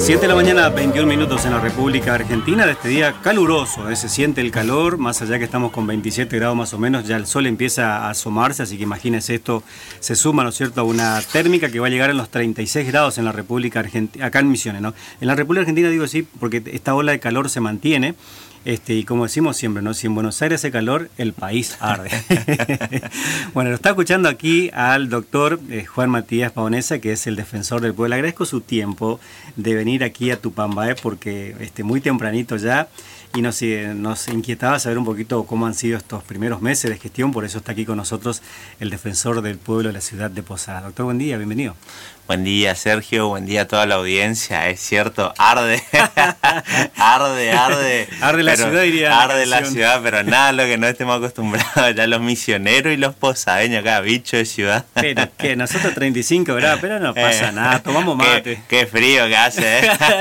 7 de la mañana, 21 minutos en la República Argentina, de este día caluroso, se siente el calor, más allá que estamos con 27 grados más o menos, ya el sol empieza a asomarse, así que imagínense esto, se suma, ¿no es cierto?, a una térmica que va a llegar a los 36 grados en la República Argentina, acá en Misiones, ¿no? En la República Argentina digo así porque esta ola de calor se mantiene. Y como decimos siempre, ¿no? Si en Buenos Aires hace calor, el país arde. Bueno, lo está escuchando aquí al doctor Juan Matías Pavonesa, que es el defensor del pueblo. Le agradezco su tiempo de venir aquí a Tupambaé, porque muy tempranito ya, y nos inquietaba saber un poquito cómo han sido estos primeros meses de gestión. Por eso está aquí con nosotros el defensor del pueblo de la ciudad de Posadas. Doctor, buen día, bienvenido. Buen día, Sergio, buen día a toda la audiencia. Es cierto, arde, arde. Arde la ciudad, diría. Arde la ciudad, pero nada, lo que no estemos acostumbrados ya los misioneros y los posadeños, acá, bicho de ciudad. Pero que nosotros 35 grados, pero no pasa nada, tomamos mate. Qué frío que hace,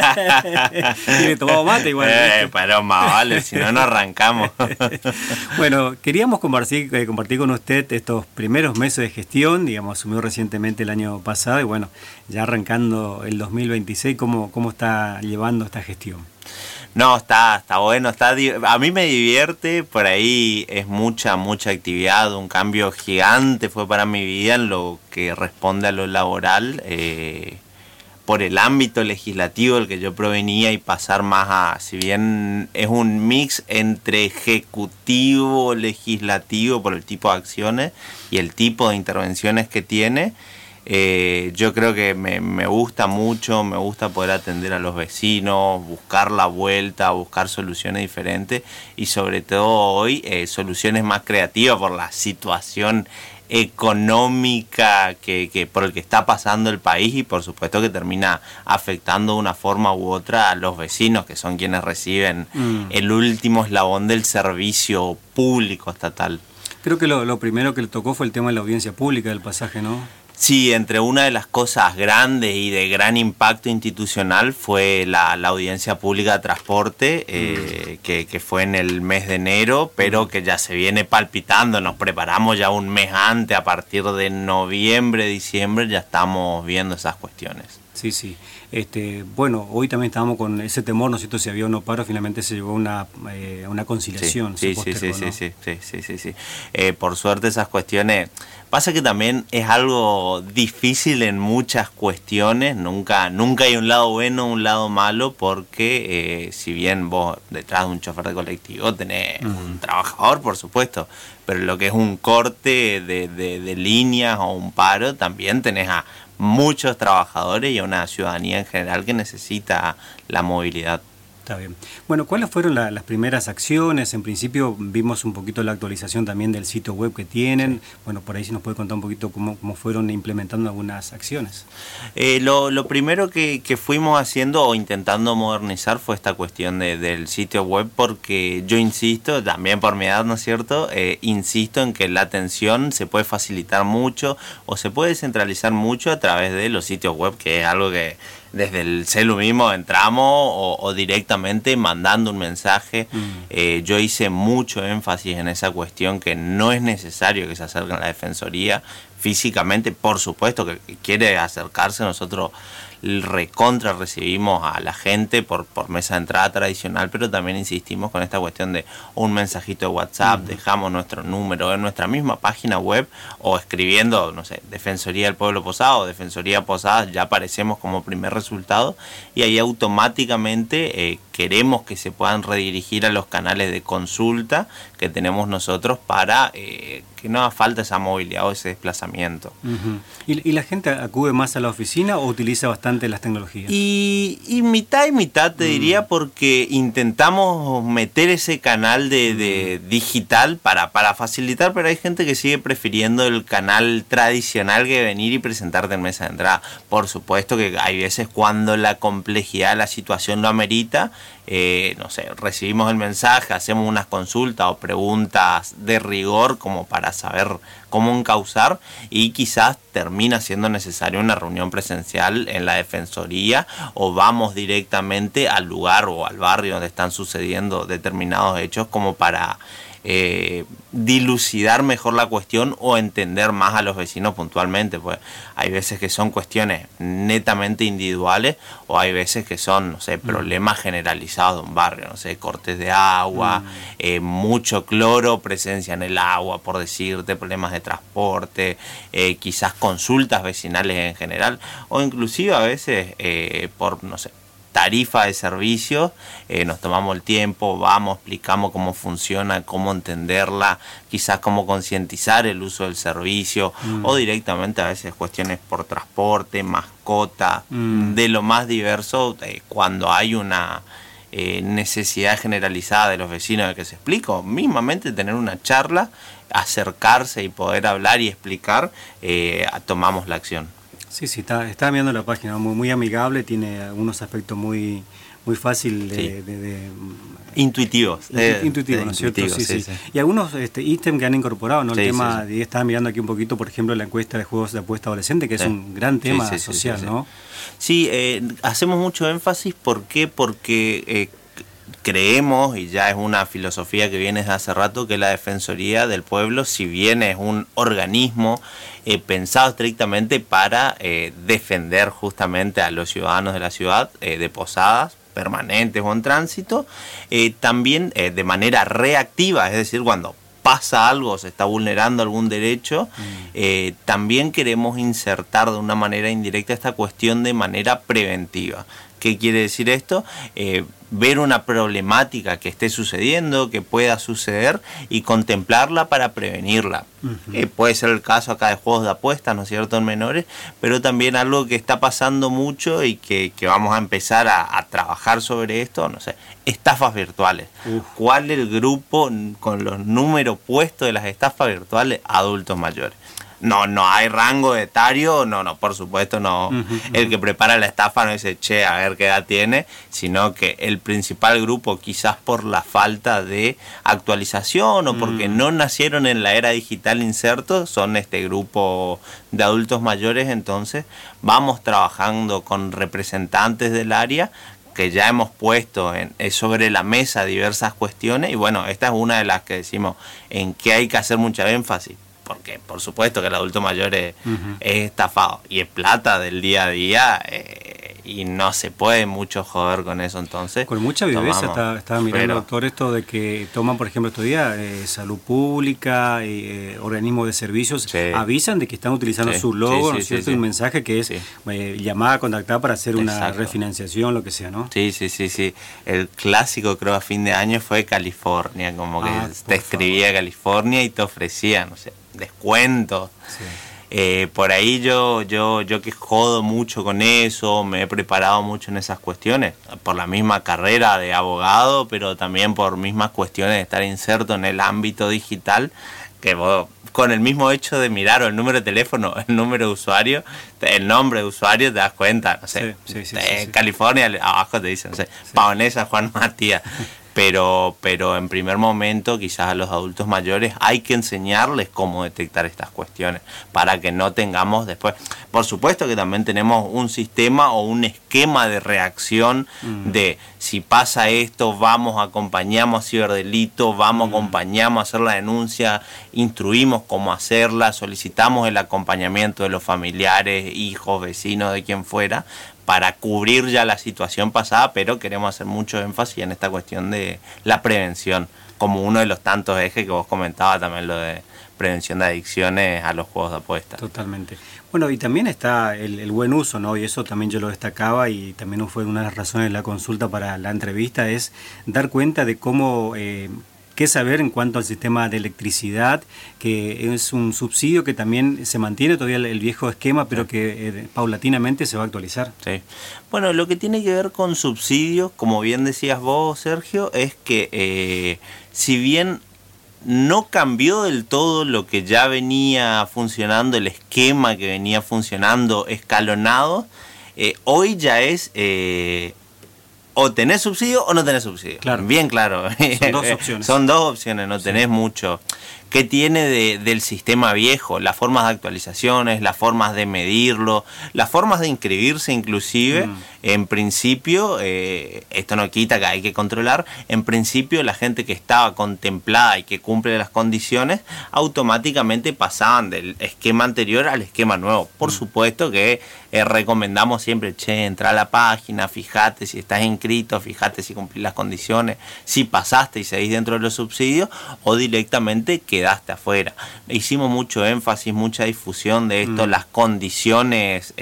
Sí, tomamos mate igual. Pero más vale, si no nos arrancamos. Bueno, queríamos compartir con usted estos primeros meses de gestión, digamos, asumió recientemente el año pasado, y bueno, ya arrancando el 2026, ¿cómo está llevando esta gestión? No, está bueno, a mí me divierte, por ahí es mucha actividad, un cambio gigante fue para mi vida en lo que responde a lo laboral, por el ámbito legislativo del que yo provenía y pasar más a, si bien es un mix entre ejecutivo, legislativo por el tipo de acciones y el tipo de intervenciones que tiene. Yo creo que me gusta mucho, me gusta poder atender a los vecinos, buscar la vuelta, buscar soluciones diferentes y sobre todo hoy soluciones más creativas por la situación económica que por el que está pasando el país y por supuesto que termina afectando de una forma u otra a los vecinos, que son quienes reciben el último eslabón del servicio público estatal. Creo que lo primero que le tocó fue el tema de la audiencia pública del pasaje, ¿no? Sí, entre una de las cosas grandes y de gran impacto institucional fue la audiencia pública de transporte, que fue en el mes de enero, pero que ya se viene palpitando, nos preparamos ya un mes antes, a partir de noviembre, diciembre, ya estamos viendo esas cuestiones. Sí. Bueno, hoy también estábamos con ese temor, ¿no es cierto? Si había un no paro, finalmente se llegó a una conciliación. Sí. Por suerte esas cuestiones. Pasa que también es algo difícil en muchas cuestiones, nunca hay un lado bueno, un lado malo, porque si bien vos detrás de un chofer de colectivo tenés un trabajador, por supuesto, pero lo que es un corte de líneas o un paro, también tenés a muchos trabajadores y a una ciudadanía en general que necesita la movilidad. Está bien. Bueno, ¿cuáles fueron las primeras acciones? En principio vimos un poquito la actualización también del sitio web que tienen. Bueno, por ahí si nos puede contar un poquito cómo fueron implementando algunas acciones. Lo primero que fuimos haciendo o intentando modernizar fue esta cuestión del sitio web, porque yo insisto, también por mi edad, ¿no es cierto? Insisto en que la atención se puede facilitar mucho o se puede descentralizar mucho a través de los sitios web, que es algo que desde el celu mismo entramos o directamente mandando un mensaje. Yo hice mucho énfasis en esa cuestión, que no es necesario que se acerquen a la Defensoría físicamente. Por supuesto que quiere acercarse, nosotros recontra recibimos a la gente por mesa de entrada tradicional, pero también insistimos con esta cuestión de un mensajito de WhatsApp, dejamos nuestro número en nuestra misma página web o escribiendo, no sé, Defensoría del Pueblo Posadas o Defensoría Posadas, ya aparecemos como primer resultado y ahí automáticamente queremos que se puedan redirigir a los canales de consulta que tenemos nosotros para que no haga falta esa movilidad o ese desplazamiento. ¿Y la gente acude más a la oficina o utiliza bastante las tecnologías? Y mitad y mitad te diría, porque intentamos meter ese canal de digital para facilitar, pero hay gente que sigue prefiriendo el canal tradicional que venir y presentarte en mesa de entrada. Por supuesto que hay veces cuando la complejidad de la situación lo amerita, no sé, recibimos el mensaje, hacemos unas consultas o preguntas de rigor como para saber cómo encauzar, y quizás termina siendo necesaria una reunión presencial en la Defensoría o vamos directamente al lugar o al barrio donde están sucediendo determinados hechos como para dilucidar mejor la cuestión o entender más a los vecinos puntualmente, pues hay veces que son cuestiones netamente individuales o hay veces que son, no sé, problemas generalizados de un barrio, no sé, cortes de agua, mucho cloro, presencia en el agua, por decirte, problemas de transporte, quizás consultas vecinales en general, o inclusive a veces por, no sé, tarifa de servicios, nos tomamos el tiempo, vamos, explicamos cómo funciona, cómo entenderla, quizás cómo concientizar el uso del servicio, o directamente a veces cuestiones por transporte, mascota, de lo más diverso, cuando hay una necesidad generalizada de los vecinos de que se explique, o mismamente tener una charla, acercarse y poder hablar y explicar, tomamos la acción. Sí, está viendo la página, muy amigable, tiene algunos aspectos muy fácil de intuitivos. Intuitivos, ¿no es cierto? Sí. Y algunos ítems que han incorporado, ¿no? El tema, estaba mirando aquí un poquito, por ejemplo, la encuesta de juegos de apuesta adolescente, que es un gran tema social, ¿no? Sí, hacemos mucho énfasis, ¿por qué? Porque creemos, y ya es una filosofía que viene desde hace rato, que la Defensoría del Pueblo, si bien es un organismo pensado estrictamente para defender justamente a los ciudadanos de la ciudad de Posadas, permanentes o en tránsito, también de manera reactiva, es decir, cuando pasa algo, se está vulnerando algún derecho, también queremos insertar de una manera indirecta esta cuestión de manera preventiva. ¿Qué quiere decir esto? Ver una problemática que esté sucediendo, que pueda suceder y contemplarla para prevenirla. Puede ser el caso acá de juegos de apuestas, ¿no es cierto?, en menores, pero también algo que está pasando mucho y que vamos a empezar a trabajar sobre esto, no sé, estafas virtuales. ¿Cuál es el grupo con los números puestos de las estafas virtuales? Adultos mayores. No hay rango etario, no, por supuesto no. El que prepara la estafa no dice, che, a ver qué edad tiene, sino que el principal grupo, quizás por la falta de actualización o porque no nacieron en la era digital insertos, son este grupo de adultos mayores. Entonces vamos trabajando con representantes del área que ya hemos puesto sobre la mesa diversas cuestiones, y bueno, esta es una de las que decimos en que hay que hacer mucha énfasis. Porque por supuesto que el adulto mayor es estafado y es plata del día a día, y no se puede mucho joder con eso. Entonces con mucha viveza estaba mirando, doctor, esto de que toman, por ejemplo, estos días salud pública, organismos de servicios, avisan de que están utilizando su logo, ¿no es cierto? Un mensaje que es llamada a contactar para hacer una refinanciación, lo que sea, ¿no? Sí. El clásico, creo, a fin de año fue California, como que te escribía California y te ofrecía, no sé, descuentos. Por ahí yo que jodo mucho con eso, me he preparado mucho en esas cuestiones, por la misma carrera de abogado, pero también por mismas cuestiones de estar inserto en el ámbito digital, que vos, con el mismo hecho de mirar o el número de teléfono, el número de usuario, el nombre de usuario, te das cuenta, no sé, California, abajo te dicen, no sé, Paonesa, Juan Matías. Pero en primer momento quizás a los adultos mayores hay que enseñarles cómo detectar estas cuestiones para que no tengamos después. Por supuesto que también tenemos un sistema o un esquema de reacción de si pasa esto, vamos, acompañamos a ciberdelito, vamos, acompañamos a hacer la denuncia, instruimos cómo hacerla, solicitamos el acompañamiento de los familiares, hijos, vecinos, de quien fuera, para cubrir ya la situación pasada, pero queremos hacer mucho énfasis en esta cuestión de la prevención, como uno de los tantos ejes que vos comentabas también, lo de prevención de adicciones a los juegos de apuestas. Totalmente. Bueno, y también está el buen uso, ¿no? Y eso también yo lo destacaba, y también fue una de las razones de la consulta para la entrevista, es dar cuenta de cómo qué saber en cuanto al sistema de electricidad, que es un subsidio que también se mantiene todavía el viejo esquema, pero que paulatinamente se va a actualizar. Sí. Bueno, lo que tiene que ver con subsidios, como bien decías vos, Sergio, es que si bien no cambió del todo lo que ya venía funcionando, el esquema que venía funcionando escalonado, hoy ya es o tenés subsidio o no tenés subsidio. Claro. Bien claro. Son dos opciones. Son dos opciones, no tenés mucho. ¿Qué tiene del sistema viejo? Las formas de actualizaciones, las formas de medirlo, las formas de inscribirse inclusive. En principio, esto no quita que hay que controlar, en principio la gente que estaba contemplada y que cumple las condiciones, automáticamente pasaban del esquema anterior al esquema nuevo. Por supuesto que recomendamos siempre, entra a la página, fíjate si estás inscrito, fíjate si cumplís las condiciones, si pasaste y seguís dentro de los subsidios o directamente quedaste afuera. Hicimos mucho énfasis, mucha difusión de esto, las condiciones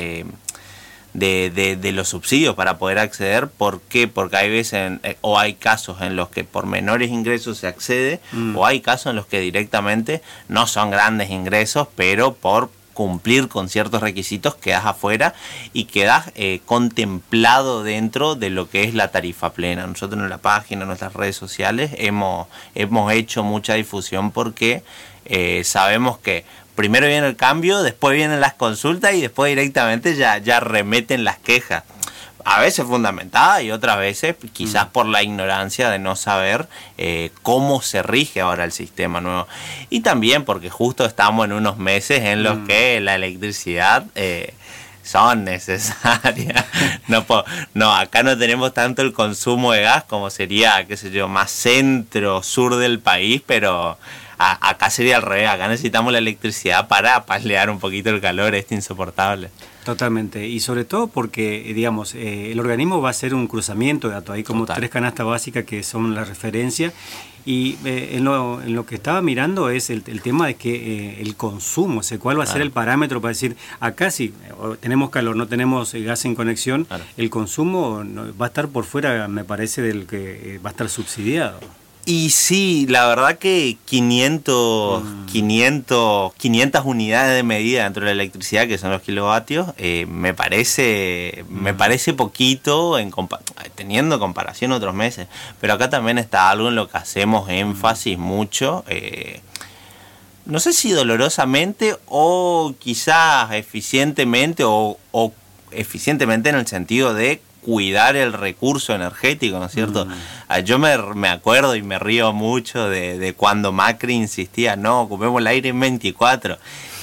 de los subsidios para poder acceder. ¿Por qué? Porque hay veces o hay casos en los que por menores ingresos se accede, o hay casos en los que directamente no son grandes ingresos, pero por cumplir con ciertos requisitos quedas afuera y quedas contemplado dentro de lo que es la tarifa plena. Nosotros en la página, en nuestras redes sociales hemos hecho mucha difusión porque sabemos que primero viene el cambio, después vienen las consultas y después directamente ya remeten las quejas. A veces fundamentada y otras veces quizás por la ignorancia de no saber cómo se rige ahora el sistema nuevo. Y también porque justo estamos en unos meses en los que la electricidad son necesarias. No, acá no tenemos tanto el consumo de gas como sería, qué sé yo, más centro-sur del país, pero acá sería al revés. Acá necesitamos la electricidad para paliar un poquito el calor insoportable. Totalmente, y sobre todo porque, digamos, el organismo va a hacer un cruzamiento de datos, hay como tres canastas básicas que son la referencia, y en lo que estaba mirando es el tema de que el consumo, o sea, cuál va a ser el parámetro para decir, acá sí, tenemos calor, no tenemos gas en conexión, el consumo va a estar por fuera, me parece, del que va a estar subsidiado. Y sí, la verdad que 500 unidades de medida dentro de la electricidad, que son los kilovatios, me parece poquito teniendo comparación a otros meses. Pero acá también está algo en lo que hacemos énfasis mucho, no sé si dolorosamente o quizás eficientemente o eficientemente en el sentido de cuidar el recurso energético, ¿no es cierto? Yo me acuerdo y me río mucho de cuando Macri insistía, no, ocupemos el aire en 24.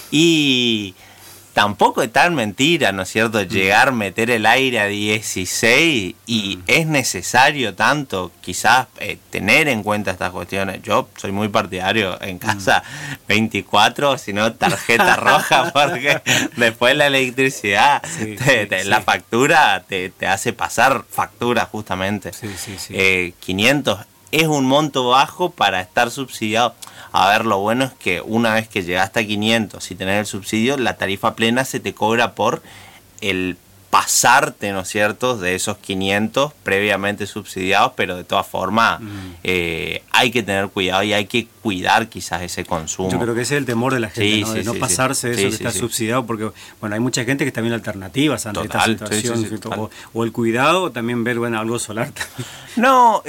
Y tampoco es tan mentira, ¿no es cierto? Llegar, meter el aire a 16 y es necesario tanto, quizás, tener en cuenta estas cuestiones. Yo soy muy partidario en casa 24, si no tarjeta roja, porque después la electricidad, la factura te hace pasar factura justamente. 500 es un monto bajo para estar subsidiado. A ver, lo bueno es que una vez que llegaste a 500 y tenés el subsidio, la tarifa plena se te cobra por el pasarte, ¿no es cierto?, de esos 500 previamente subsidiados, pero de todas formas hay que tener cuidado y hay que cuidar quizás ese consumo. Yo creo que ese es el temor de la gente, ¿no? De no pasarse de eso que está subsidiado, porque bueno, hay mucha gente que está viendo alternativas ante esta situación, o el cuidado, también ver algo solar también. No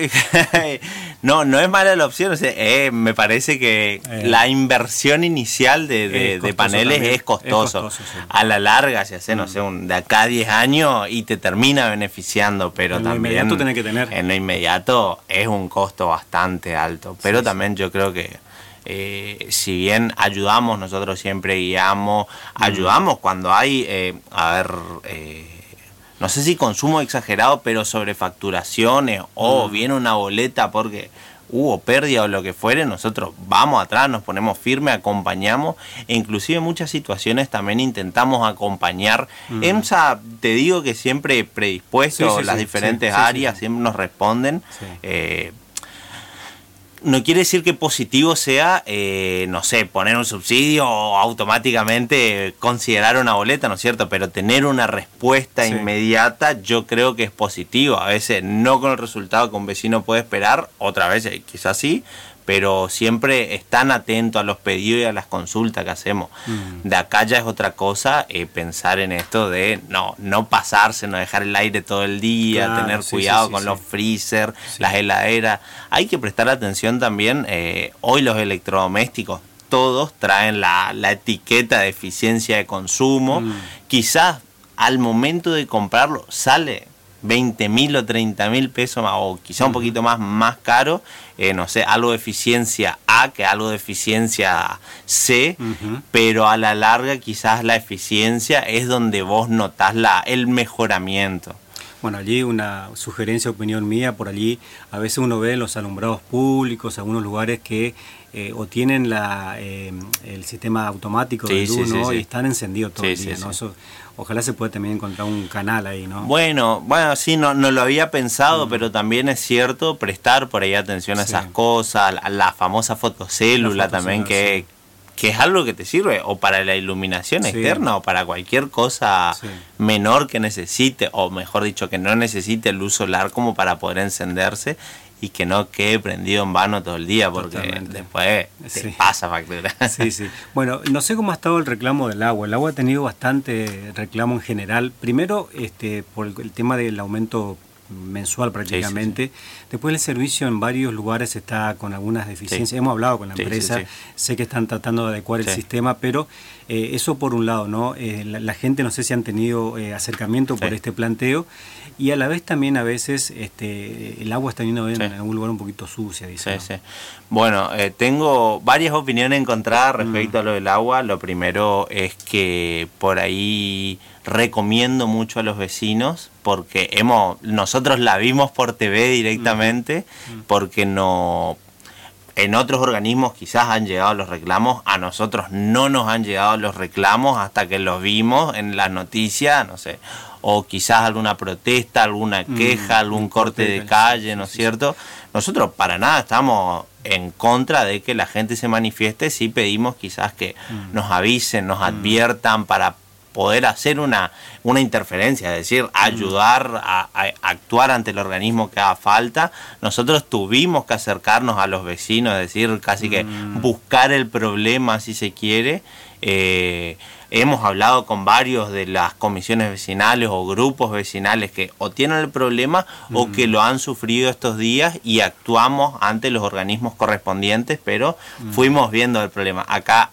es mala la opción, o sea, me parece que la inversión inicial de paneles también, es costoso. A la larga se hace, no sé, de acá a 10 años y te termina beneficiando, pero en también lo inmediato tenés que tener. En lo inmediato es un costo bastante alto, pero también yo creo que si bien ayudamos, nosotros siempre guiamos, ayudamos cuando hay, no sé si consumo exagerado, pero sobrefacturaciones o viene una boleta porque hubo pérdida o lo que fuere, nosotros vamos atrás, nos ponemos firme, acompañamos, e inclusive en muchas situaciones también intentamos acompañar. EMSA, te digo que siempre predispuesto, las diferentes áreas siempre nos responden. No quiere decir que positivo sea, no sé, poner un subsidio o automáticamente considerar una boleta, ¿no es cierto? Pero tener una respuesta inmediata yo creo que es positivo. A veces no con el resultado que un vecino puede esperar, otras veces quizás sí, pero siempre están atentos a los pedidos y a las consultas que hacemos. De acá ya es otra cosa, pensar en esto de no pasarse, no dejar el aire todo el día, tener cuidado con los freezer, las heladeras. Hay que prestar atención también, hoy los electrodomésticos todos traen la etiqueta de eficiencia de consumo. Quizás al momento de comprarlo sale 20.000 o 30.000 pesos más, o quizá un poquito más caro, no sé, algo de eficiencia A que algo de eficiencia C, pero a la larga quizás la eficiencia es donde vos notás el mejoramiento. Bueno, allí una sugerencia, opinión mía, por allí a veces uno ve en los alumbrados públicos, algunos lugares que o tienen el sistema automático de luz, ¿no? Y están encendidos todo el día, ¿no? Eso, ojalá se pueda también encontrar un canal ahí, ¿no? Bueno, sí, no lo había pensado, pero también es cierto prestar por ahí atención a esas cosas, la famosa fotocélula también, que es algo que te sirve o para la iluminación externa o para cualquier cosa menor que necesite, o mejor dicho, que no necesite luz solar como para poder encenderse y que no quede prendido en vano todo el día, porque después te pasa factura. Sí. Bueno, no sé cómo ha estado el reclamo del agua. El agua ha tenido bastante reclamo en general. Primero, por el tema del aumento mensual prácticamente. Después el servicio en varios lugares está con algunas deficiencias. Hemos hablado con la empresa, sé que están tratando de adecuar el sistema, pero eso por un lado, ¿no? La gente no sé si han tenido acercamiento por este planteo, y a la vez también a veces el agua está yendo en algún lugar un poquito sucia, dice. Bueno, tengo varias opiniones encontradas respecto a lo del agua. Lo primero es que por ahí recomiendo mucho a los vecinos, porque nosotros la vimos por TV directamente, porque en otros organismos quizás han llegado los reclamos, a nosotros no nos han llegado los reclamos hasta que los vimos en las noticias, no sé, o quizás alguna protesta, alguna queja, algún corte de calle, ¿no es cierto? Nosotros para nada estamos en contra de que la gente se manifieste, sí pedimos quizás que nos avisen, nos adviertan para poder hacer una interferencia, es decir, ayudar a actuar ante el organismo que haga falta. Nosotros tuvimos que acercarnos a los vecinos, es decir, casi que buscar el problema si se quiere. Hemos hablado con varios de las comisiones vecinales o grupos vecinales que o tienen el problema o que lo han sufrido estos días, y actuamos ante los organismos correspondientes, pero fuimos viendo el problema acá,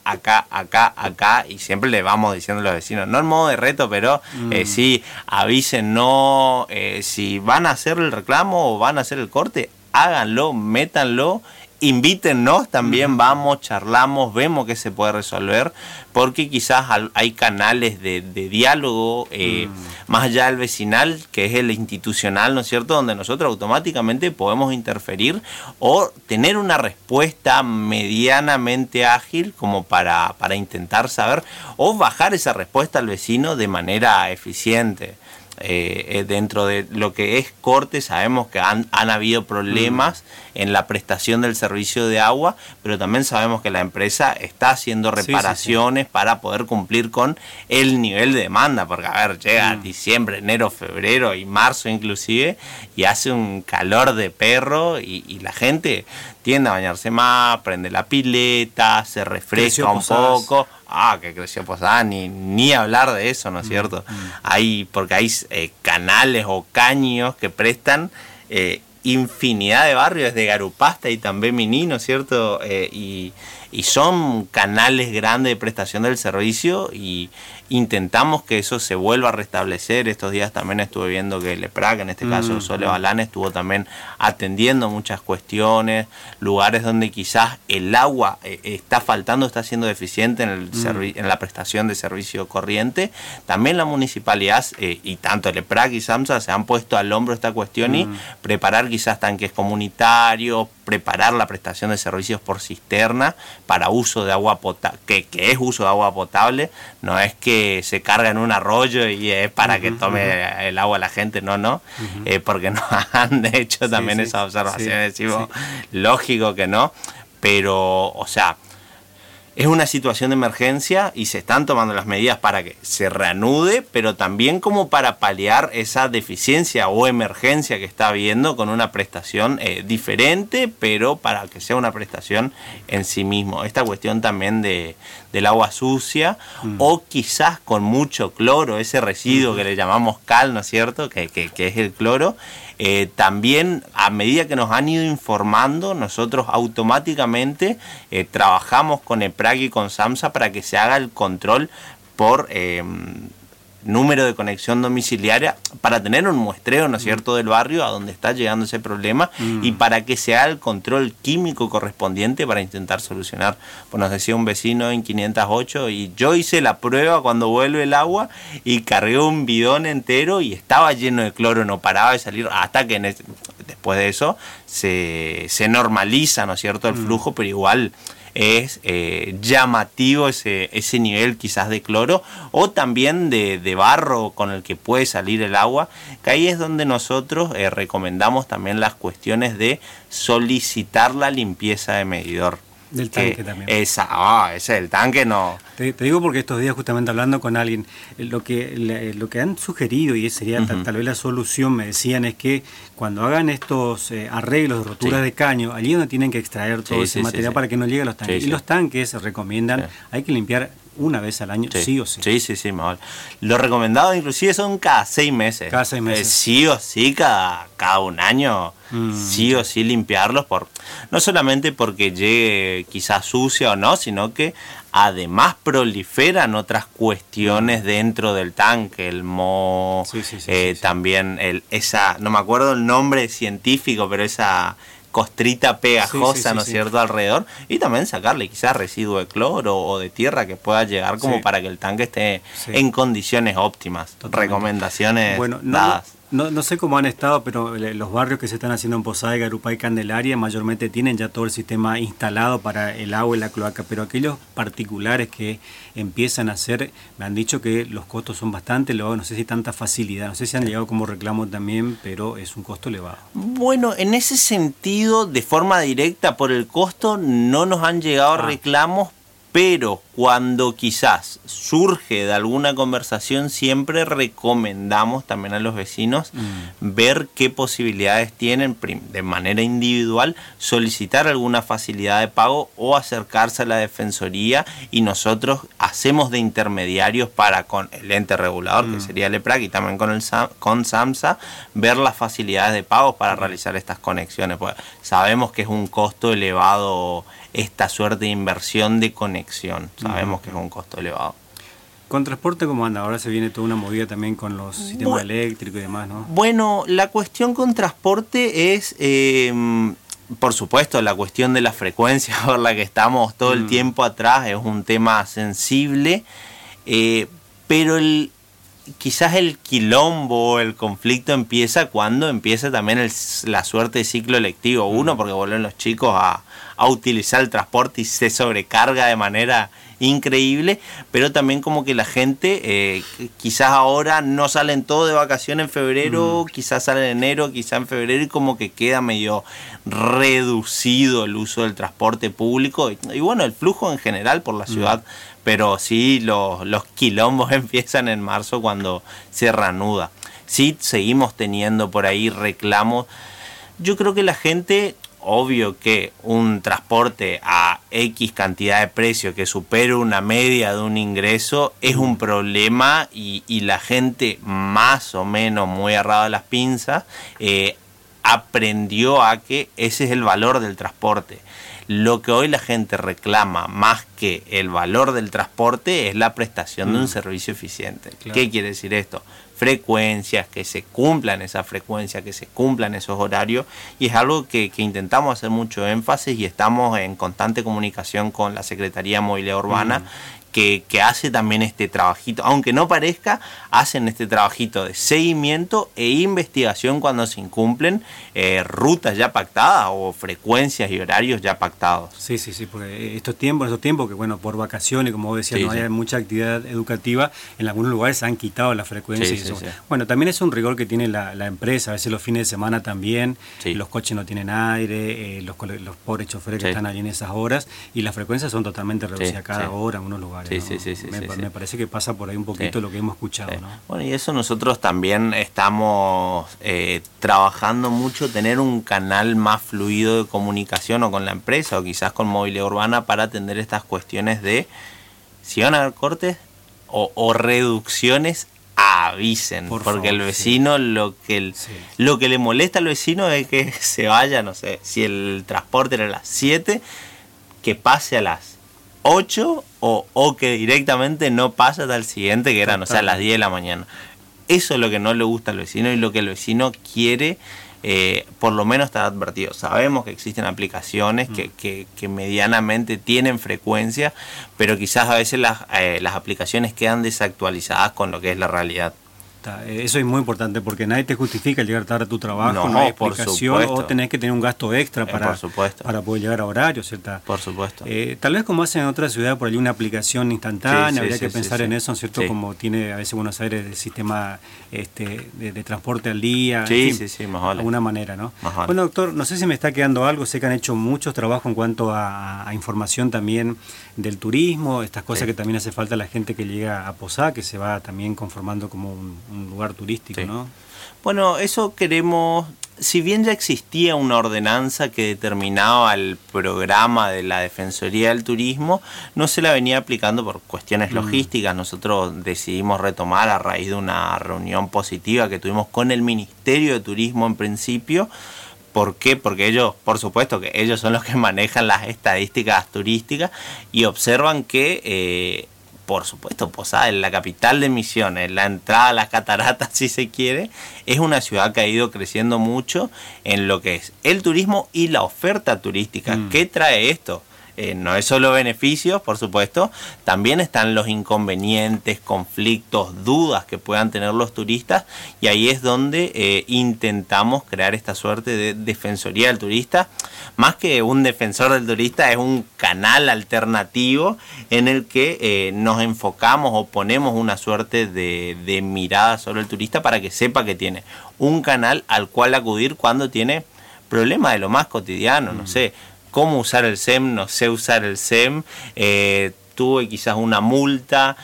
y siempre le vamos diciendo a los vecinos, no en modo de reto, pero sí, avísennos si van a hacer el reclamo o van a hacer el corte, háganlo, métanlo. Invítennos también, vamos, charlamos, vemos que se puede resolver, porque quizás hay canales de diálogo más allá del vecinal, que es el institucional, ¿no es cierto?, donde nosotros automáticamente podemos interferir o tener una respuesta medianamente ágil como para intentar saber o bajar esa respuesta al vecino de manera eficiente. Dentro de lo que es corte sabemos que han habido problemas en la prestación del servicio de agua, pero también sabemos que la empresa está haciendo reparaciones para poder cumplir con el nivel de demanda, porque a ver, llega diciembre, enero, febrero y marzo inclusive, y hace un calor de perro, y la gente tiende a bañarse más, prende la pileta, se refresca un poco. Que creció Posada, ni hablar de eso, ¿no es cierto? Porque hay canales o caños que prestan infinidad de barrios, desde Garupasta y también Miní, ¿no es cierto? Y son canales grandes de prestación del servicio, y intentamos que eso se vuelva a restablecer. Estos días también estuve viendo que el EPRAC, en este caso Sole Balán, estuvo también atendiendo muchas cuestiones, lugares donde quizás el agua está faltando, está siendo deficiente en la prestación de servicio corriente. También la municipalidad y tanto el EPRAC y SAMSA se han puesto al hombro esta cuestión y preparar quizás tanques comunitarios, preparar la prestación de servicios por cisterna para uso de agua potable, que es uso de agua potable, no es que se carga en un arroyo y es para que tome el agua la gente, no, porque nos han hecho también esas observaciones, decimos, lógico que no, pero, o sea, es una situación de emergencia y se están tomando las medidas para que se reanude, pero también como para paliar esa deficiencia o emergencia que está habiendo con una prestación diferente, pero para que sea una prestación en sí mismo. Esta cuestión también del agua sucia o quizás con mucho cloro, ese residuo que le llamamos cal, ¿no es cierto?, que es el cloro. También a medida que nos han ido informando, nosotros automáticamente trabajamos con EPRAC y con SAMSA para que se haga el control por número de conexión domiciliaria para tener un muestreo, ¿no es cierto?, del barrio a donde está llegando ese problema y para que se haga el control químico correspondiente para intentar solucionar. Pues nos decía un vecino en 508 y yo hice la prueba cuando vuelve el agua y cargué un bidón entero y estaba lleno de cloro, no paraba de salir hasta que después de eso se normaliza, ¿no es cierto?, el flujo, pero igual es llamativo ese nivel quizás de cloro o también de barro con el que puede salir el agua, que ahí es donde nosotros recomendamos también las cuestiones de solicitar la limpieza de medidor. Del tanque también. Ese del tanque no. Te digo porque estos días justamente hablando con alguien, lo que han sugerido, y sería tal vez la solución, me decían, es que cuando hagan estos arreglos de roturas de caño, allí es donde tienen que extraer todo ese material para que no llegue a los tanques. Y los tanques se recomiendan, hay que limpiar una vez al año, sí o sí. Sí, mejor. Lo recomendado inclusive son cada 6 meses. Cada 6 meses. Sí o sí, cada un año, sí o sí limpiarlos, no solamente porque llegue quizás sucia o no, sino que además proliferan otras cuestiones dentro del tanque, el moho, también no me acuerdo el nombre científico, pero esa costrita pegajosa, ¿no es cierto?, alrededor, y también sacarle quizás residuo de cloro o de tierra que pueda llegar como para que el tanque esté en condiciones óptimas. Totalmente. Recomendaciones dadas. No sé cómo han estado, pero los barrios que se están haciendo en Posada, Garupá y Candelaria mayormente tienen ya todo el sistema instalado para el agua y la cloaca, pero aquellos particulares que empiezan a hacer, me han dicho que los costos son bastante elevados, no sé si tanta facilidad, no sé si han llegado como reclamo también, pero es un costo elevado. Bueno, en ese sentido, de forma directa por el costo, no nos han llegado reclamos, pero cuando quizás surge de alguna conversación, siempre recomendamos también a los vecinos ver qué posibilidades tienen de manera individual, solicitar alguna facilidad de pago o acercarse a la Defensoría, y nosotros hacemos de intermediarios para con el ente regulador, que sería el EPRAC, y también con SAMSA, ver las facilidades de pago para realizar estas conexiones. Pues sabemos que es un costo elevado esta suerte de inversión de conexión. Sabemos que es un costo elevado. ¿Con transporte cómo anda? Ahora se viene toda una movida también con los sistemas eléctricos y demás, ¿no? Bueno, la cuestión con transporte es, por supuesto, la cuestión de la frecuencia por la que estamos todo el tiempo atrás, es un tema sensible, pero quizás el quilombo, el conflicto empieza cuando empieza también la suerte de ciclo lectivo. Uno, porque vuelven los chicos a utilizar el transporte y se sobrecarga de manera increíble, pero también como que la gente quizás ahora no salen todos de vacaciones en febrero, quizás salen en enero, quizás en febrero, y como que queda medio reducido el uso del transporte público y bueno, el flujo en general por la ciudad. Pero sí, los quilombos empiezan en marzo cuando se reanuda. Sí, seguimos teniendo por ahí reclamos. Yo creo que la gente, obvio que un transporte a X cantidad de precio que supere una media de un ingreso es un problema, y la gente más o menos muy agarrada de las pinzas aprendió a que ese es el valor del transporte. Lo que hoy la gente reclama más que el valor del transporte es la prestación de un servicio eficiente. Claro. ¿Qué quiere decir esto? Frecuencias, que se cumplan esas frecuencias, que se cumplan esos horarios, y es algo que intentamos hacer mucho énfasis, y estamos en constante comunicación con la Secretaría de Movilidad Urbana, que hace también este trabajito, aunque no parezca, hacen este trabajito de seguimiento e investigación cuando se incumplen rutas ya pactadas o frecuencias y horarios ya pactados. Sí, porque estos tiempos que bueno, por vacaciones, como vos decías, no hay mucha actividad educativa, en algunos lugares se han quitado las frecuencias. Bueno, también es un rigor que tiene la empresa, a veces los fines de semana también, los coches no tienen aire, los pobres choferes que están allí en esas horas, y las frecuencias son totalmente reducidas cada hora en unos lugares. Me parece que pasa por ahí un poquito lo que hemos escuchado, ¿no? Bueno, y eso nosotros también estamos trabajando mucho, tener un canal más fluido de comunicación, o con la empresa o quizás con Movilidad Urbana, para atender estas cuestiones de si van a haber cortes o reducciones, avisen, porque el vecino lo que le molesta al vecino es que se vaya, no sé, si el transporte era a las 7, que pase a las 8 o que directamente no pasa hasta el siguiente, que eran, o sea, a las 10 de la mañana. Eso es lo que no le gusta al vecino y lo que el vecino quiere, por lo menos estar advertido. Sabemos que existen aplicaciones que medianamente tienen frecuencia, pero quizás a veces las aplicaciones quedan desactualizadas con lo que es la realidad. Eso es muy importante porque nadie te justifica el llegar tarde a tu trabajo, no hay explicación, o tenés que tener un gasto extra para poder llegar a horario, ¿cierto? Por supuesto. Tal vez como hacen en otras ciudades por ahí una aplicación instantánea, habría que pensar en eso, ¿cierto? Sí. Como tiene a veces Buenos Aires el sistema de transporte al día, sí, en fin, sí, más vale. De alguna manera, ¿no? Más vale. Bueno, doctor, no sé si me está quedando algo, sé que han hecho muchos trabajos en cuanto a información también del turismo, estas cosas que también hace falta a la gente que llega a Posada, que se va también conformando como un lugar turístico, ¿no? Bueno, eso queremos, si bien ya existía una ordenanza que determinaba el programa de la Defensoría del Turismo, no se la venía aplicando por cuestiones logísticas. Nosotros decidimos retomar a raíz de una reunión positiva que tuvimos con el Ministerio de Turismo en principio. ¿Por qué? Porque ellos, por supuesto que ellos son los que manejan las estadísticas turísticas y observan que por supuesto, Posada, en la capital de Misiones, la entrada a las cataratas, si se quiere, es una ciudad que ha ido creciendo mucho en lo que es el turismo y la oferta turística. ¿Qué trae esto? No es solo beneficios, por supuesto, también están los inconvenientes, conflictos, dudas que puedan tener los turistas, y ahí es donde intentamos crear esta suerte de defensoría del turista. Más que un defensor del turista, es un canal alternativo en el que nos enfocamos o ponemos una suerte de mirada sobre el turista para que sepa que tiene un canal al cual acudir cuando tiene problemas de lo más cotidiano, no sé, cómo usar el SEM, no sé usar el SEM, tuve quizás una multa,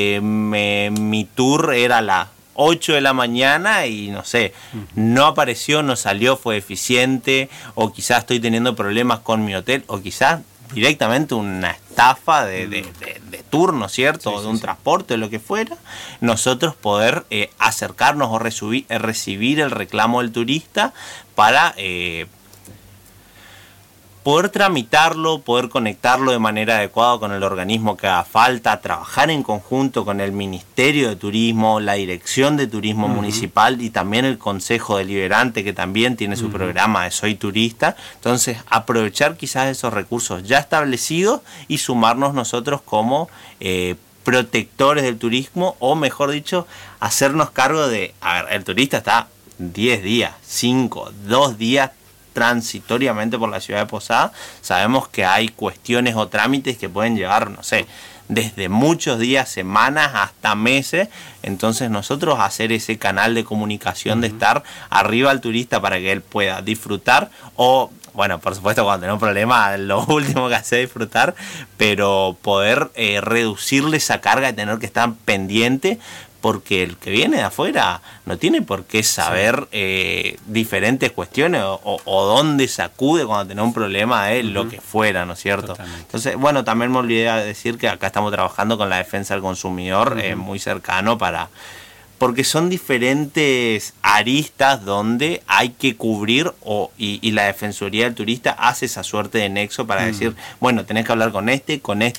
mi tour era a las 8 de la mañana y no sé, no apareció, no salió, fue deficiente, o quizás estoy teniendo problemas con mi hotel, o quizás directamente una estafa de turno, ¿cierto? Sí, de un transporte, o lo que fuera. Nosotros poder acercarnos o recibir el reclamo del turista para poder tramitarlo, poder conectarlo de manera adecuada con el organismo que haga falta, trabajar en conjunto con el Ministerio de Turismo, la Dirección de Turismo Municipal y también el Consejo Deliberante, que también tiene su programa de Soy Turista. Entonces, aprovechar quizás esos recursos ya establecidos y sumarnos nosotros como protectores del turismo, o mejor dicho, hacernos cargo de, a ver, el turista está 10 días, 5, 2 días transitoriamente por la ciudad de Posada. Sabemos que hay cuestiones o trámites que pueden llevar, no sé, desde muchos días, semanas hasta meses. Entonces nosotros hacer ese canal de comunicación, de estar arriba al turista para que él pueda disfrutar, o bueno, por supuesto cuando tenemos problemas lo último que hace es disfrutar, pero poder reducirle esa carga de tener que estar pendiente, porque el que viene de afuera no tiene por qué saber diferentes cuestiones o dónde se acude cuando tiene un problema de lo que fuera, ¿no es cierto? Totalmente. Entonces, bueno, también me olvidé de decir que acá estamos trabajando con la defensa del consumidor muy cercano porque son diferentes aristas donde hay que cubrir y la Defensoría del Turista hace esa suerte de nexo para decir, bueno, tenés que hablar con este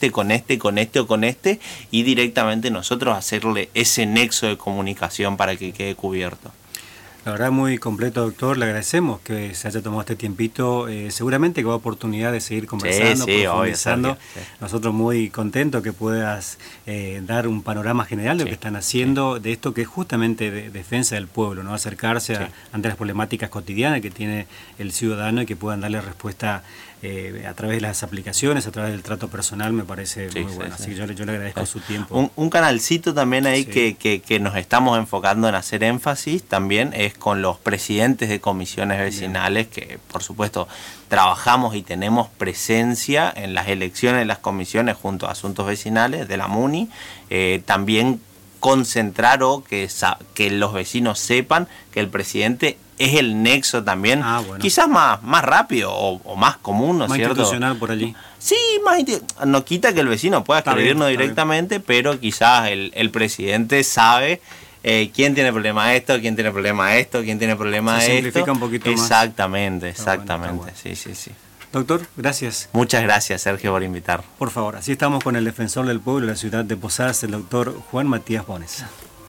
o con este, y directamente nosotros hacerle ese nexo de comunicación para que quede cubierto. La verdad, muy completo, doctor. Le agradecemos que se haya tomado este tiempito. Seguramente que va a oportunidad de seguir conversando, profundizando. Obvio. Nosotros muy contentos que puedas dar un panorama general de lo que están haciendo, de esto que es justamente de defensa del pueblo, ¿no? Acercarse ante las problemáticas cotidianas que tiene el ciudadano y que puedan darle respuesta a través de las aplicaciones, a través del trato personal, me parece muy bueno. Así que yo le agradezco su tiempo. Un canalcito también ahí que nos estamos enfocando en hacer énfasis también es con los presidentes de comisiones vecinales, que por supuesto trabajamos y tenemos presencia en las elecciones de las comisiones junto a asuntos vecinales de la MUNI. También concentrar o que los vecinos sepan que el presidente es el nexo también, quizás más rápido o más común, ¿no es cierto? Más institucional por allí. Sí, no quita que el vecino pueda escribirnos directamente, pero quizás el presidente sabe quién tiene problema de esto, quién tiene problema de esto, quién tiene problema de esto. Se simplifica un poquito más. Exactamente. Está bueno. Sí. Doctor, gracias. Muchas gracias, Sergio, por invitar. Por favor, así estamos con el defensor del pueblo de la ciudad de Posadas, el doctor Juan Matías Bones.